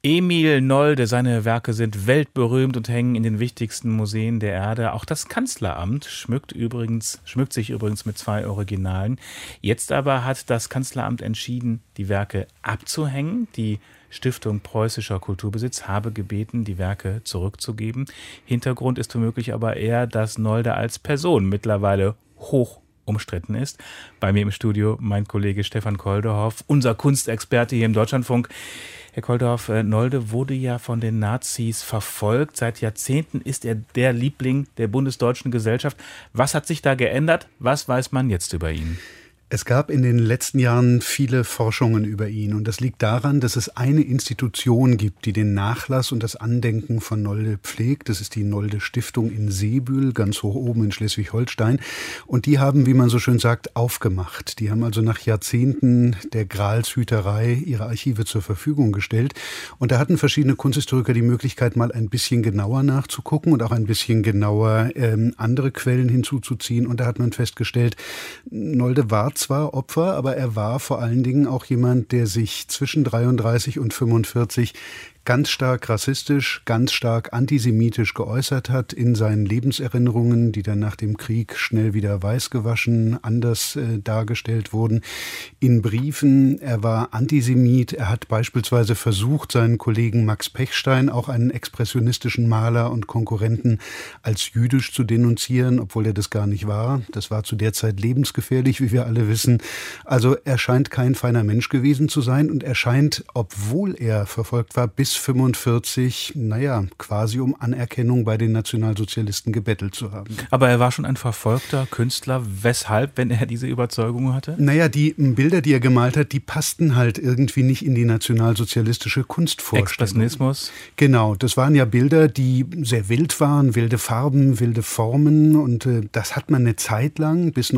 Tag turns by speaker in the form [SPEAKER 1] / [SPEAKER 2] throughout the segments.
[SPEAKER 1] Emil Nolde, seine Werke sind weltberühmt und hängen in den wichtigsten Museen der Erde. Auch das Kanzleramt schmückt sich übrigens mit 2 Originalen. Jetzt aber hat das Kanzleramt entschieden, die Werke abzuhängen. Die Stiftung Preußischer Kulturbesitz habe gebeten, die Werke zurückzugeben. Hintergrund ist womöglich aber eher, dass Nolde als Person mittlerweile hoch umstritten ist. Bei mir im Studio mein Kollege Stefan Kolderhoff, unser Kunstexperte hier im Deutschlandfunk. Herr Kolderhoff, Nolde wurde ja von den Nazis verfolgt. Seit Jahrzehnten ist er der Liebling der bundesdeutschen Gesellschaft. Was hat sich da geändert? Was weiß man jetzt über ihn?
[SPEAKER 2] Es gab in den letzten Jahren viele Forschungen über ihn und das liegt daran, dass es eine Institution gibt, die den Nachlass und das Andenken von Nolde pflegt. Das ist die Nolde Stiftung in Seebühl, ganz hoch oben in Schleswig-Holstein. Und die haben, wie man so schön sagt, aufgemacht. Die haben also nach Jahrzehnten der Gralshüterei ihre Archive zur Verfügung gestellt. Und da hatten verschiedene Kunsthistoriker die Möglichkeit, mal ein bisschen genauer nachzugucken und auch ein bisschen genauer andere Quellen hinzuzuziehen. Und da hat man festgestellt, Nolde war zwar Opfer, aber er war vor allen Dingen auch jemand, der sich zwischen 33 und 45 ganz stark rassistisch, ganz stark antisemitisch geäußert hat in seinen Lebenserinnerungen, die dann nach dem Krieg schnell wieder weißgewaschen, anders dargestellt wurden. In Briefen, er war Antisemit, er hat beispielsweise versucht, seinen Kollegen Max Pechstein, auch einen expressionistischen Maler und Konkurrenten, als jüdisch zu denunzieren, obwohl er das gar nicht war. Das war zu der Zeit lebensgefährlich, wie wir alle wissen. Also er scheint kein feiner Mensch gewesen zu sein und er scheint, obwohl er verfolgt war, bis 45, quasi um Anerkennung bei den Nationalsozialisten gebettelt zu haben.
[SPEAKER 1] Aber er war schon ein verfolgter Künstler. Weshalb, wenn er diese Überzeugung hatte?
[SPEAKER 2] Die Bilder, die er gemalt hat, die passten halt irgendwie nicht in die nationalsozialistische Kunstvorstellung.
[SPEAKER 1] Expressionismus?
[SPEAKER 2] Genau, das waren ja Bilder, die sehr wild waren, wilde Farben, wilde Formen und das hat man eine Zeit lang, bis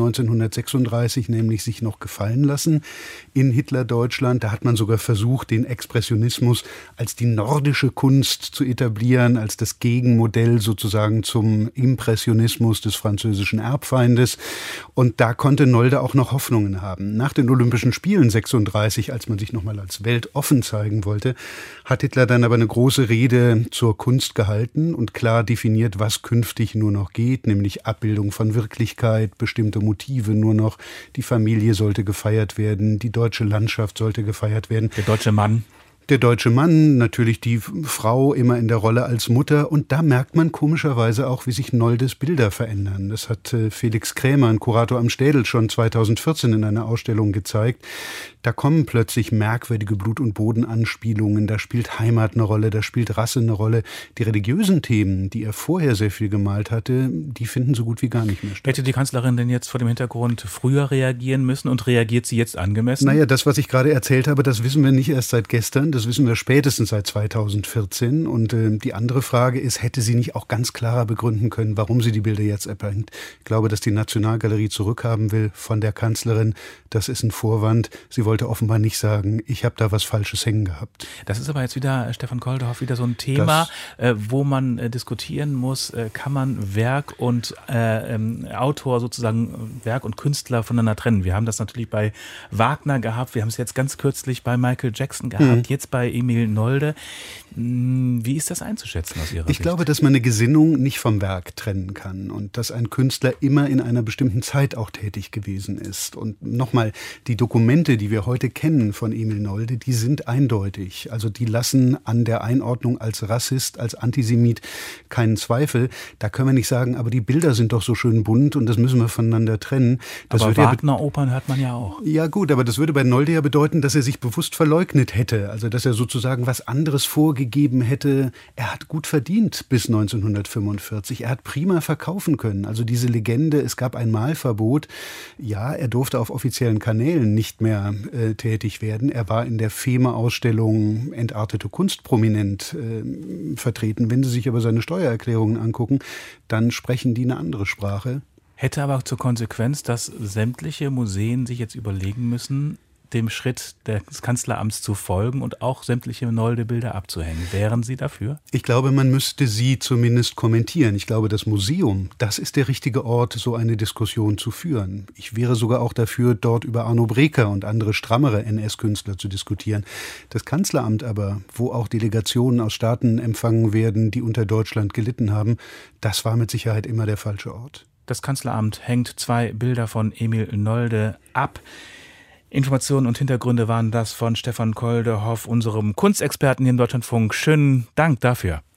[SPEAKER 2] 1936 nämlich, sich noch gefallen lassen in Hitlerdeutschland. Da hat man sogar versucht, den Expressionismus als die nordische Kunst zu etablieren, als das Gegenmodell sozusagen zum Impressionismus des französischen Erbfeindes. Und da konnte Nolde auch noch Hoffnungen haben. Nach den Olympischen Spielen 36, als man sich nochmal als weltoffen zeigen wollte, hat Hitler dann aber eine große Rede zur Kunst gehalten und klar definiert, was künftig nur noch geht, nämlich Abbildung von Wirklichkeit, bestimmte Motive nur noch. Die Familie sollte gefeiert werden, die deutsche Landschaft sollte gefeiert werden.
[SPEAKER 1] Der deutsche Mann.
[SPEAKER 2] Der deutsche Mann, natürlich die Frau immer in der Rolle als Mutter. Und da merkt man komischerweise auch, wie sich Noldes Bilder verändern. Das hat Felix Krämer, ein Kurator am Städel, schon 2014 in einer Ausstellung gezeigt. Da kommen plötzlich merkwürdige Blut- und Bodenanspielungen. Da spielt Heimat eine Rolle, da spielt Rasse eine Rolle. Die religiösen Themen, die er vorher sehr viel gemalt hatte, die finden so gut wie gar nicht mehr statt.
[SPEAKER 1] Hätte die Kanzlerin denn jetzt vor dem Hintergrund früher reagieren müssen und reagiert sie jetzt angemessen?
[SPEAKER 2] Das, was ich gerade erzählt habe, das wissen wir nicht erst seit gestern. Das wissen wir spätestens seit 2014. Und die andere Frage ist, hätte sie nicht auch ganz klarer begründen können, warum sie die Bilder jetzt abhängt? Ich glaube, dass die Nationalgalerie zurückhaben will von der Kanzlerin. Das ist ein Vorwand. Sie wollte offenbar nicht sagen, ich habe da was Falsches hängen gehabt.
[SPEAKER 1] Das ist aber jetzt wieder, Stefan Kolderhoff, wieder so ein Thema, wo man diskutieren muss, kann man Werk und Autor sozusagen, Werk und Künstler voneinander trennen. Wir haben das natürlich bei Wagner gehabt, wir haben es jetzt ganz kürzlich bei Michael Jackson gehabt, jetzt bei Emil Nolde. Wie ist das einzuschätzen aus Ihrer Sicht?
[SPEAKER 2] Ich glaube, dass man eine Gesinnung nicht vom Werk trennen kann und dass ein Künstler immer in einer bestimmten Zeit auch tätig gewesen ist. Und nochmal, die Dokumente, die wir heute kennen von Emil Nolde, die sind eindeutig. Also die lassen an der Einordnung als Rassist, als Antisemit keinen Zweifel. Da können wir nicht sagen, aber die Bilder sind doch so schön bunt und das müssen wir voneinander trennen. Das
[SPEAKER 1] aber Wagner-Opern hört man ja auch.
[SPEAKER 2] Ja gut, aber das würde bei Nolde ja bedeuten, dass er sich bewusst verleugnet hätte. Also dass er sozusagen was anderes vorgegeben hätte. Er hat gut verdient bis 1945. Er hat prima verkaufen können. Also diese Legende, es gab ein Malverbot. Ja, er durfte auf offiziellen Kanälen nicht mehr tätig werden. Er war in der FEMA-Ausstellung Entartete Kunst prominent vertreten. Wenn Sie sich aber seine Steuererklärungen angucken, dann sprechen die eine andere Sprache.
[SPEAKER 1] Hätte aber auch zur Konsequenz, dass sämtliche Museen sich jetzt überlegen müssen, dem Schritt des Kanzleramts zu folgen und auch sämtliche Nolde-Bilder abzuhängen. Wären Sie dafür?
[SPEAKER 2] Ich glaube, man müsste sie zumindest kommentieren. Ich glaube, das Museum, das ist der richtige Ort, so eine Diskussion zu führen. Ich wäre sogar auch dafür, dort über Arno Breker und andere strammere NS-Künstler zu diskutieren. Das Kanzleramt aber, wo auch Delegationen aus Staaten empfangen werden, die unter Deutschland gelitten haben, das war mit Sicherheit immer der falsche Ort.
[SPEAKER 1] Das Kanzleramt hängt 2 Bilder von Emil Nolde ab. Informationen und Hintergründe waren das von Stefan Koldehoff, unserem Kunstexperten hier im Deutschlandfunk. Schönen Dank dafür.